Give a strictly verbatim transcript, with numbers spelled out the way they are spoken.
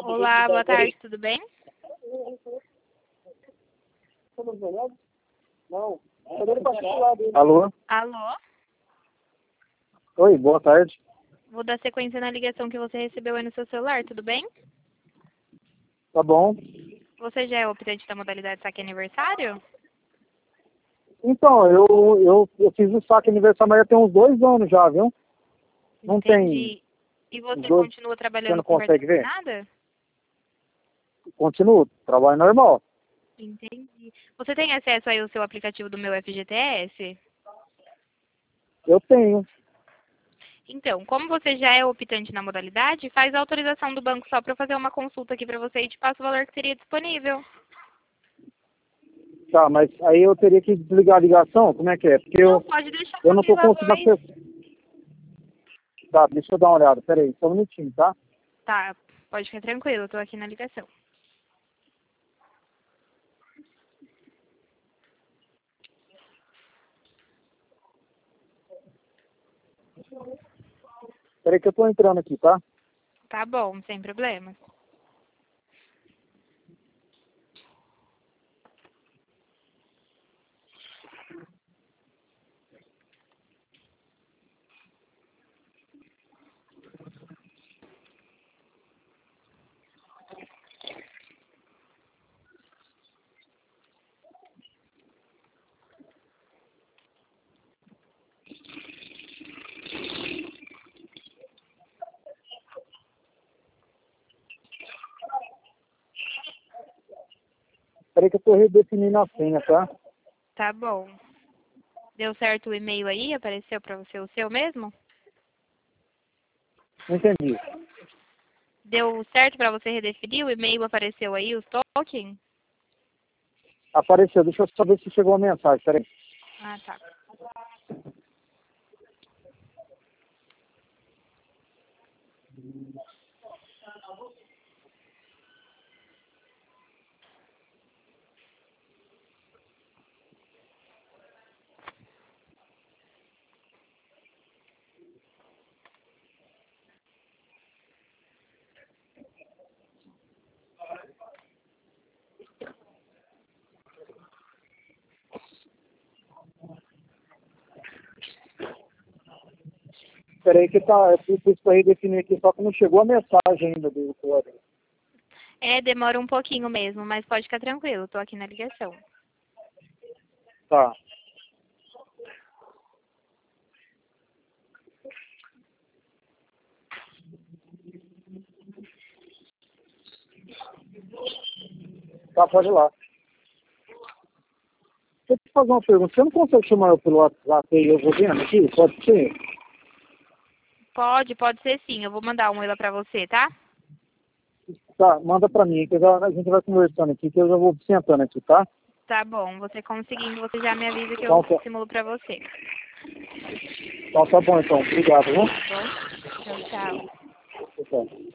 Olá, boa tarde, tudo bem? Alô? Alô? Oi, boa tarde. Vou dar sequência na ligação que você recebeu aí no seu celular, tudo bem? Tá bom. Você já é optante da modalidade saque aniversário? Então, eu, eu, eu fiz o saque aniversário, mas já tem uns dois anos já, viu? Não Entendi. tem. E Os você dois, continua você trabalhando não com carteira consegue ver? assinada? Continuo, trabalho normal. Entendi. Você tem acesso aí ao seu aplicativo do meu F G T S? Eu tenho. Então, como você já é optante na modalidade, faz a autorização do banco só para eu fazer uma consulta aqui para você e te passo o valor que seria disponível. Tá, mas aí eu teria que desligar a ligação? Como é que é? Porque Não, eu, pode deixar eu na não tô viva conseguindo voz. acessar. Tá, deixa eu dar uma olhada. Pera aí, só um minutinho, tá? Tá, pode ficar tranquilo, eu tô aqui na ligação. Pera aí que eu tô entrando aqui, tá? Tá bom, sem problema. Pera aí que eu tô redefinindo a senha, tá? Tá bom. Deu certo o e-mail aí? Apareceu pra você o seu mesmo? Não entendi. Deu certo pra você redefinir? O e-mail apareceu aí, os tokens? Apareceu, deixa eu só ver se chegou a mensagem, pera aí. Ah, tá. Pera aí que tá, eu fiz isso pra redefinir aqui, só que não chegou a mensagem ainda do código. É, demora um pouquinho mesmo, mas pode ficar tranquilo, tô aqui na ligação. Tá. Tá, pode ir lá. Deixa eu te fazer uma pergunta. Você não consegue chamar eu pelo WhatsApp aí, eu vou vendo aqui? Pode ser? Pode, pode ser sim. Eu vou mandar um ela pra você, tá? Tá, manda pra mim, que eu já- a gente vai conversando aqui, que eu já vou sentando aqui, tá? Tá bom. Você conseguindo, você já me avisa que eu Então, tá, simulo pra você. então tá bom, então. Obrigado, viu? Tá bom? Tchau, tchau. Tchau.